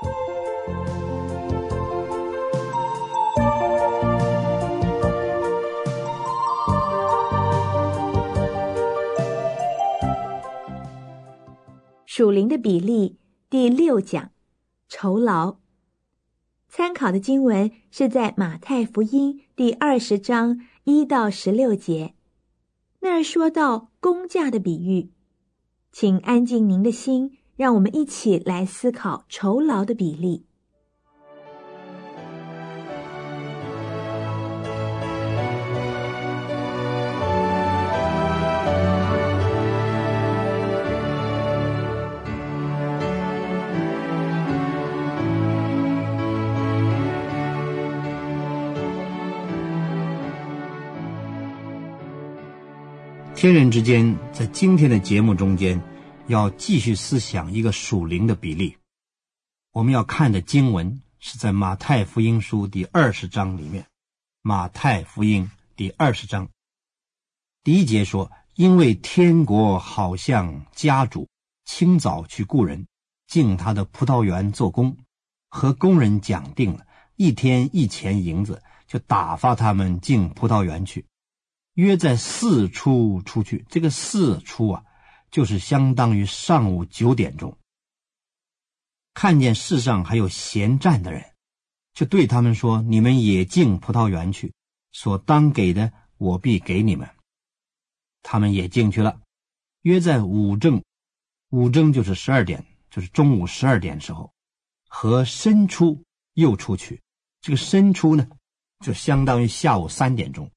属灵的比例第6讲，酬劳。参考的经文是在马太福音第20章1到16节，那儿说到工价的比喻。请安静您的心，让我们一起来思考酬劳的比例。 天人之间在今天的节目中间要继续思想一个属灵的比例。我们要看的经文是在马太福音书第20章里面。马太福音第20章第1节说，因为天国好像家主清早去雇人进他的葡萄园做工，和工人讲定了1天1钱银子，就打发他们进葡萄园去，约在4初出去。这个4初啊，就是相当于上午9点钟。看见世上还有闲站的人，就对他们说，你们也进葡萄园去，所当给的我必给你们。他们也进去了，约在5正，5正就是12点，就是中午12点时候，和申初又出去。这个申初呢，就相当于下午3点钟。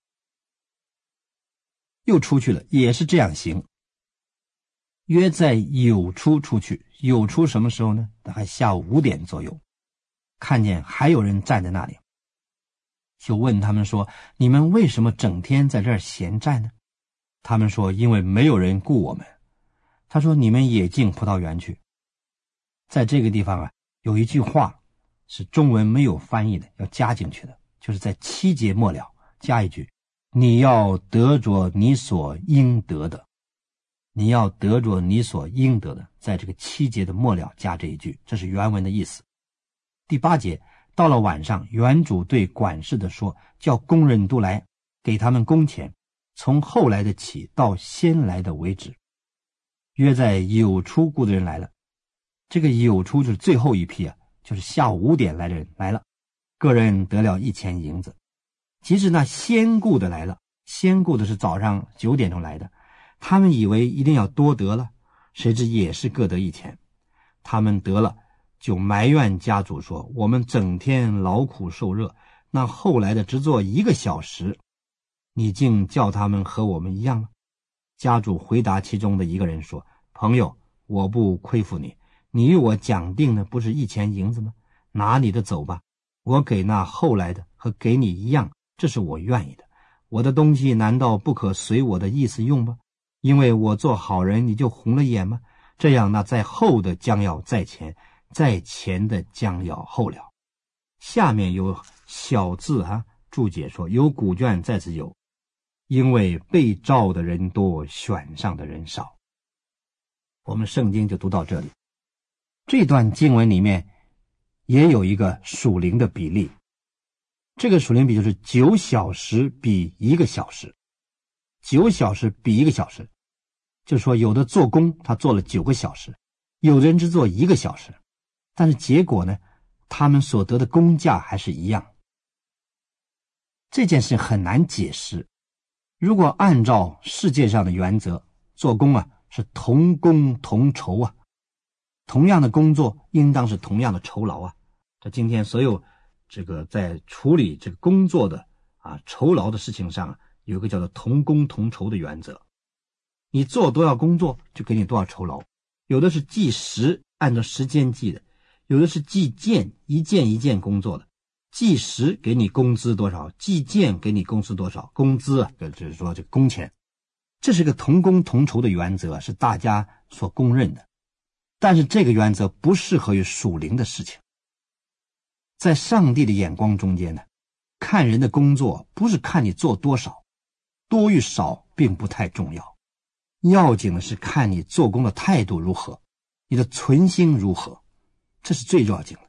又出去了，也是这样行。约在酉初出去，酉初什么时候呢？大概下午5点左右，看见还有人站在那里，就问他们说，你们为什么整天在这儿闲站呢？他们说，因为没有人雇我们。他说，你们也进葡萄园去。在这个地方啊，有一句话是中文没有翻译的，要加进去的，就是在7节末了加一句，你要得着你所应得的。你要得着你所应得的，在这个7节的末了加这一句，这是原文的意思。第8节，到了晚上，园主对管事的说，叫工人都来，给他们工钱，从后来的起到先来的为止。约在酉初雇的人来了，这个酉初就是最后一批啊，就是下午5点来的人来了，个人得了1钱银子。其实那先雇的来了，先雇的是早上9点钟来的，他们以为一定要多得了，谁知也是各得1钱。他们得了，就埋怨家主说，我们整天劳苦受热，那后来的只做1个小时，你竟叫他们和我们一样吗？家主回答其中的一个人说，朋友，我不亏负你，你与我讲定的不是1钱银子吗？拿你的走吧，我给那后来的和给你一样，这是我愿意的。我的东西难道不可随我的意思用吗？因为我做好人，你就红了眼吗？这样那在后的将要在前，在前的将要后了。下面有小字注解说，有古卷在此有，因为被召的人多，选上的人少。我们圣经就读到这里。这段经文里面也有一个属灵的比例，这个属灵比就是9小时比1个小时，9小时比1个小时，就是说有的做工他做了9个小时，有的人只做1个小时，但是结果呢，他们所得的工价还是一样。这件事很难解释。如果按照世界上的原则，做工是同工同酬同样的工作应当是同样的酬劳这今天所有这个在处理这个工作的酬劳的事情上有一个叫做同工同酬的原则。你做多少工作就给你多少酬劳，有的是计时按照时间计的，有的是计件一件一件工作的，计时给你工资多少，计件给你工资多少，工资就是说这个工钱。这是个同工同酬的原则，是大家所公认的。但是这个原则不适合于属灵的事情。在上帝的眼光中间呢，看人的工作不是看你做多少，多与少并不太重要，要紧的是看你做工的态度如何，你的存心如何，这是最要紧的。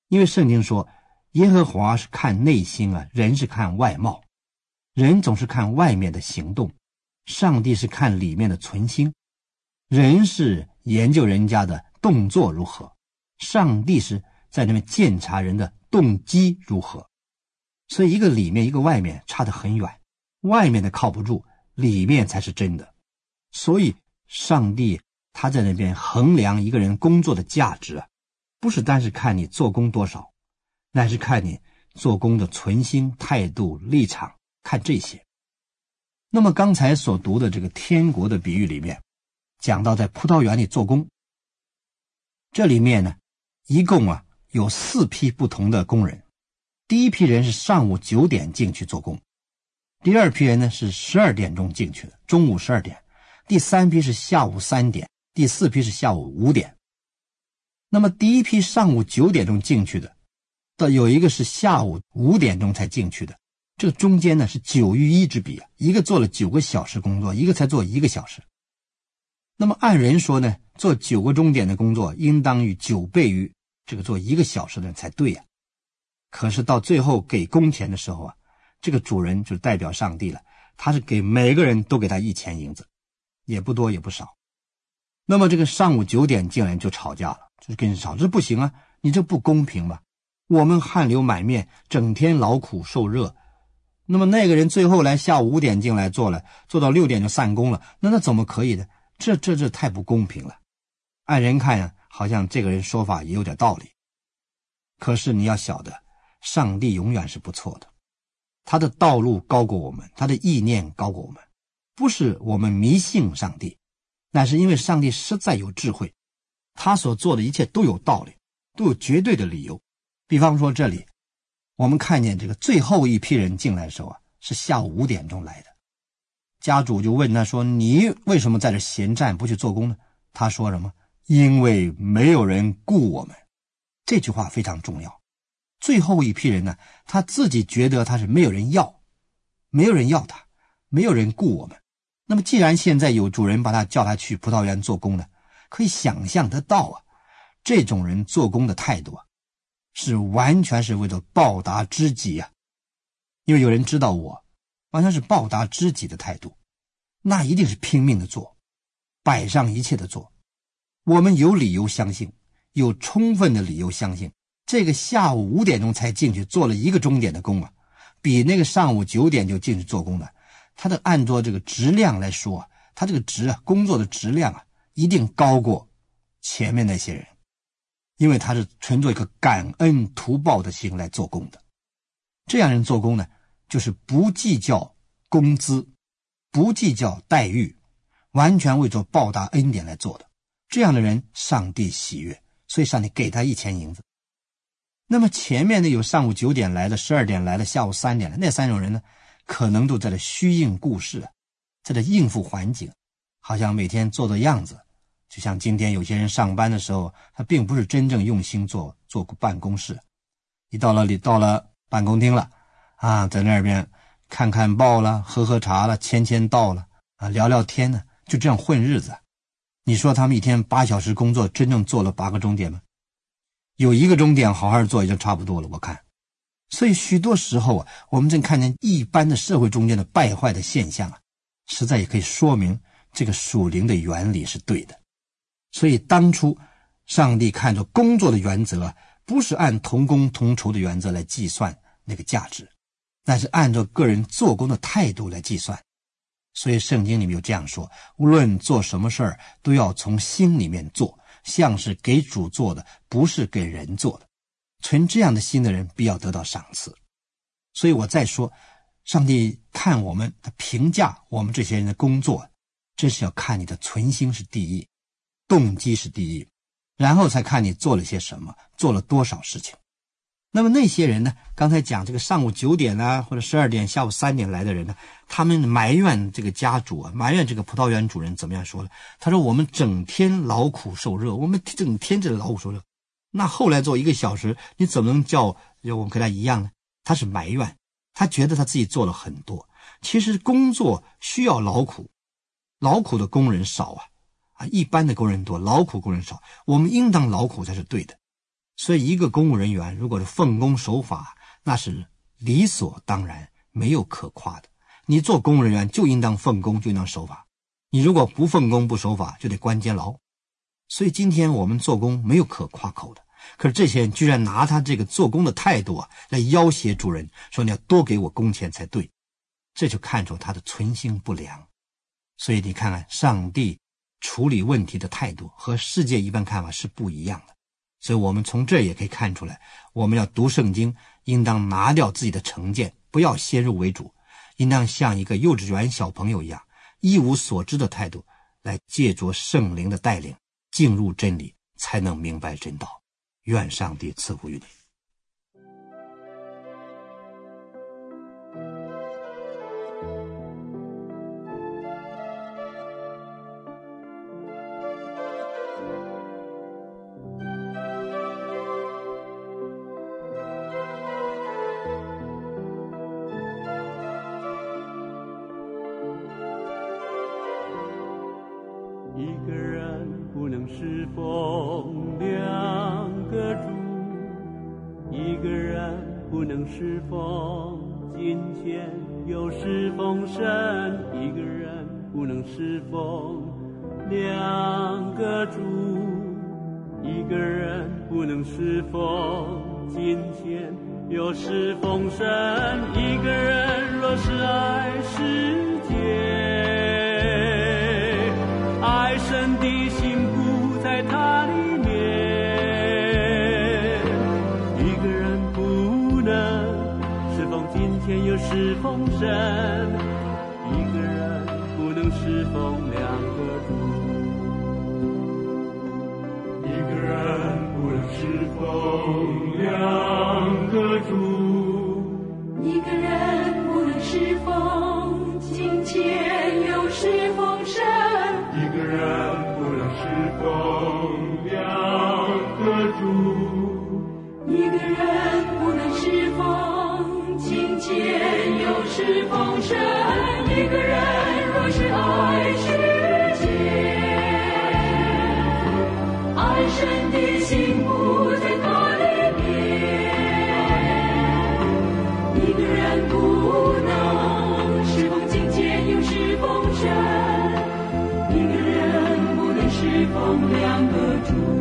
因为圣经说耶和华是看内心啊，人是看外貌，人总是看外面的行动，上帝是看里面的存心，人是研究人家的动作如何，上帝是在那边检查人的动机如何。所以一个里面一个外面差得很远，外面的靠不住，里面才是真的。所以上帝他在那边衡量一个人工作的价值啊，不是单是看你做工多少，乃是看你做工的存心、态度、立场，看这些。那么刚才所读的这个天国的比喻里面，讲到在葡萄园里做工，这里面呢，一共有4批不同的工人。第一批人是上午9点进去做工，第二批人呢是12点钟进去的，中午12点，第3批是下午3点，第4批是下午5点。那么第一批上午9点钟进去的，有一个是下午5点钟才进去的，这个中间呢是9与1之比，一个做了9个小时工作，一个才做1个小时。那么按人说呢，做9个钟点的工作应当于9倍于这个做1个小时的人才对呀。可是到最后给工钱的时候这个主人就是代表上帝了，他是给每个人都给他1000银子，也不多也不少。那么这个上午9点进来就吵架了，就是跟人吵，这不行啊，你这不公平吧？我们汗流满面，整天劳苦受热，那么那个人最后来下午5点进来做到6点就散工了，那怎么可以的？这太不公平了。按人看好像这个人说法也有点道理。可是你要晓得，上帝永远是不错的，他的道路高过我们，他的意念高过我们，不是我们迷信上帝，乃是因为上帝实在有智慧，他所做的一切都有道理，都有绝对的理由。比方说这里我们看见这个最后一批人进来的时候是下午5点钟来的，家主就问他说，你为什么在这闲站不去做工呢？他说什么？因为没有人雇我们。这句话非常重要。最后一批人呢，他自己觉得他是没有人要他，没有人雇我们。那么既然现在有主人把他叫他去葡萄园做工呢，可以想象得到这种人做工的态度是完全是为了报答知己因为有人知道我，完全是报答知己的态度，那一定是拼命的做，摆上一切的做。我们有理由相信，有充分的理由相信，这个下午5点钟才进去做了1个钟点的工比那个上午9点就进去做工的，他的按照这个质量来说他这个工作的质量一定高过前面那些人，因为他是存着一个感恩图报的心来做工的。这样人做工呢，就是不计较工资，不计较待遇，完全为着报答恩典来做的。这样的人上帝喜悦，所以上帝给他1000银子。那么前面呢，有上午9点来的，12点来的，下午3点来，那3种人呢，可能都在这虚应故事在这应付环境，好像每天做样子。就像今天有些人上班的时候，他并不是真正用心做办公室，一到了办公厅了在那边看看报了，喝茶了，签到了聊聊天呢，就这样混日子。你说他们一天8小时工作，真正做了8个钟点吗？有1个钟点好好做也就差不多了，我看。所以许多时候我们正看见一般的社会中间的败坏的现象实在也可以说明这个属灵的原理是对的。所以当初上帝看着工作的原则，不是按同工同酬的原则来计算那个价值，但是按照个人做工的态度来计算。所以圣经里面有这样说，无论做什么事儿都要从心里面做，像是给主做的，不是给人做的。存这样的心的人必要得到赏赐。所以我再说，上帝看我们，他评价我们这些人的工作，这是要看你的存心是第一，动机是第一，然后才看你做了些什么，做了多少事情。那么那些人呢，刚才讲这个上午9点或者12点下午3点来的人呢，他们埋怨这个家主埋怨这个葡萄园主人怎么样说了？他说我们整天劳苦受热，我们整天这劳苦受热，那后来做1个小时，你怎么能叫我们跟他一样呢？他是埋怨，他觉得他自己做了很多。其实工作需要劳苦，劳苦的工人少一般的工人多，劳苦工人少，我们应当劳苦才是对的。 所以一个公务人员如果是奉公守法，那是理所当然，没有可夸的。你做公务人员就应当奉公，就应当守法，你如果不奉公不守法，就得关监牢。所以今天我们做工没有可夸口的，可是这些人居然拿他这个做工的态度来要挟主人，说你要多给我工钱才对，这就看出他的存心不良。所以你看看上帝处理问题的态度和世界一般看法是不一样的。所以我们从这也可以看出来，我们要读圣经应当拿掉自己的成见，不要先入为主，应当像一个幼稚园小朋友一样，一无所知的态度来借着圣灵的带领进入真理，才能明白真道。愿上帝赐福于你。 一个人不能侍奉两个主，一个人不能侍奉金钱又侍奉神，一个人不能侍奉两个主，一个人不能侍奉金钱又侍奉神，一个人若是爱世界，爱神的心不在他里面，一个人不能侍奉金钱又侍奉神，一个人不能侍奉两个主，一个人不能侍奉两个主， 一个人不能侍奉金钱又侍奉神， 一个人不能侍奉两个主， 一个人不能侍奉金钱又侍奉神，一个人若是爱世界，爱神的心不在他里面，一个人不能侍奉金钱又侍奉神，一个人不能侍奉两个主。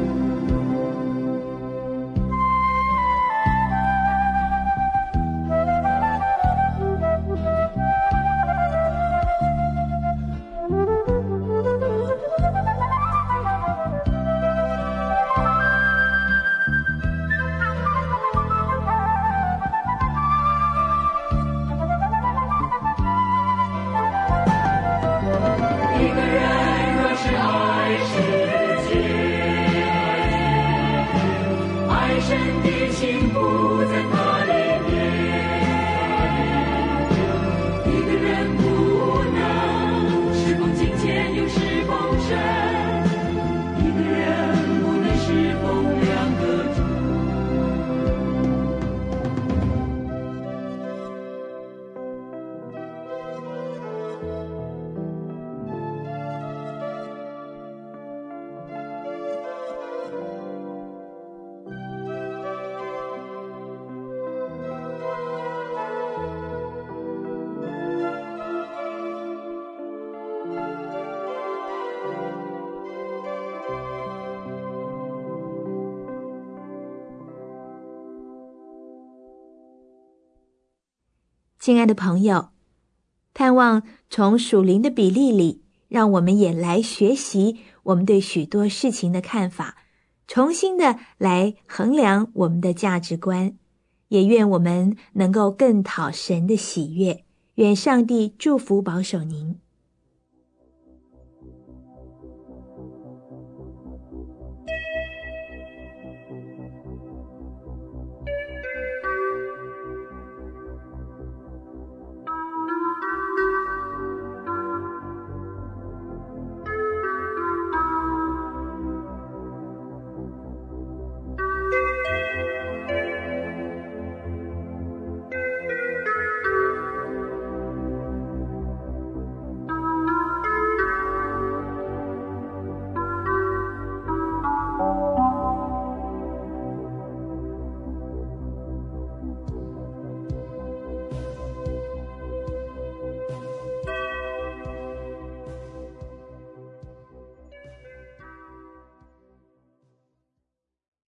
一个人若是爱世界，爱神的心不在他里面，一个人不能侍奉金钱又侍奉神，一个人不能侍奉两个主。 亲爱的朋友，盼望从属灵的比例里，让我们也来学习我们对许多事情的看法，重新的来衡量我们的价值观，也愿我们能够更讨神的喜悦。愿上帝祝福保守您。